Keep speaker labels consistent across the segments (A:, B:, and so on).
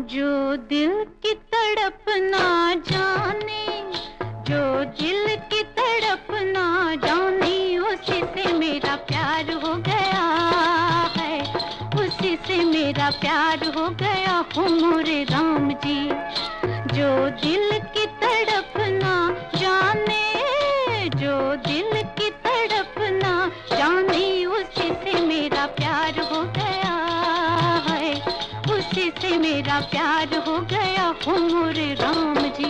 A: जो दिल की तड़प ना जाने, जो दिल की तड़प ना जाने, उसी से मेरा प्यार हो गया है, उसी से मेरा प्यार हो गया हो मोरे राम जी। जो दिल की तड़प ना जाने, जो दिल की तड़प ना जाने, उसी से मेरा प्यार हो गया है, उसी से मेरा प्यार हो गया हो मोरे राम जी।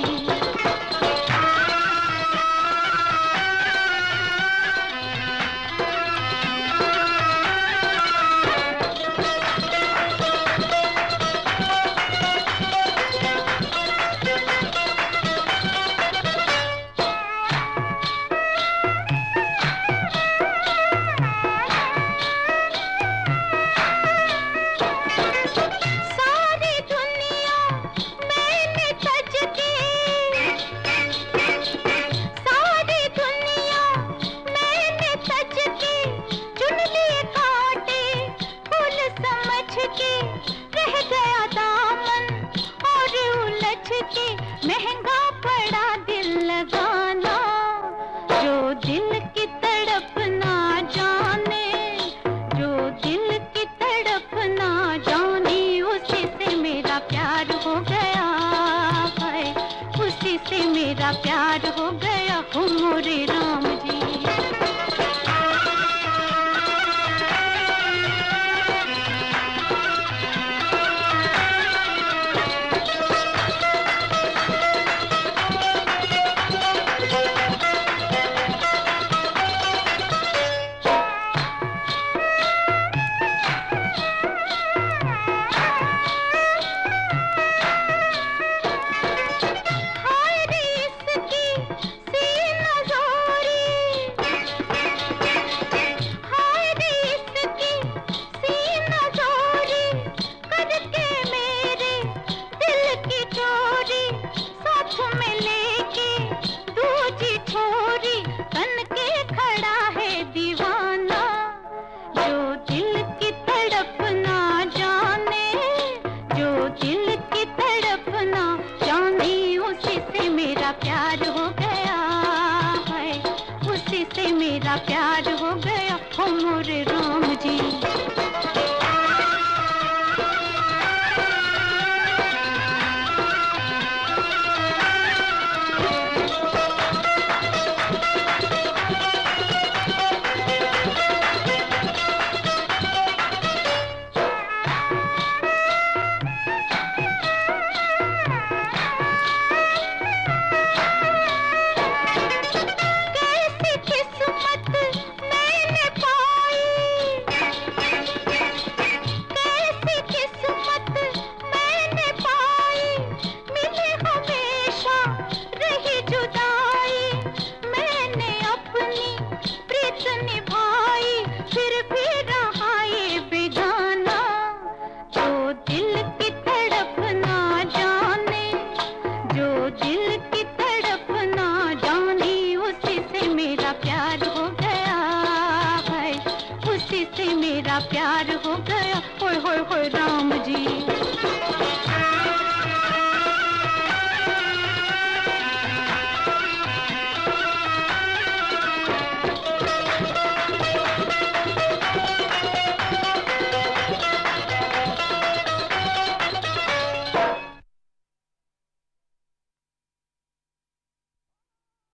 A: महंगा पड़ा दिल लगाना, जो दिल की तड़प ना जाने, जो दिल की तड़प ना जाने, उसी से मेरा प्यार हो गया है, उसी से मेरा प्यार हो गया हो मोरे राम जी। प्यार हो गया है, उसी से मेरा प्यार हो गया हो मोरे राम जी। मेरा प्यार हो गया, होय होय होय राम जी।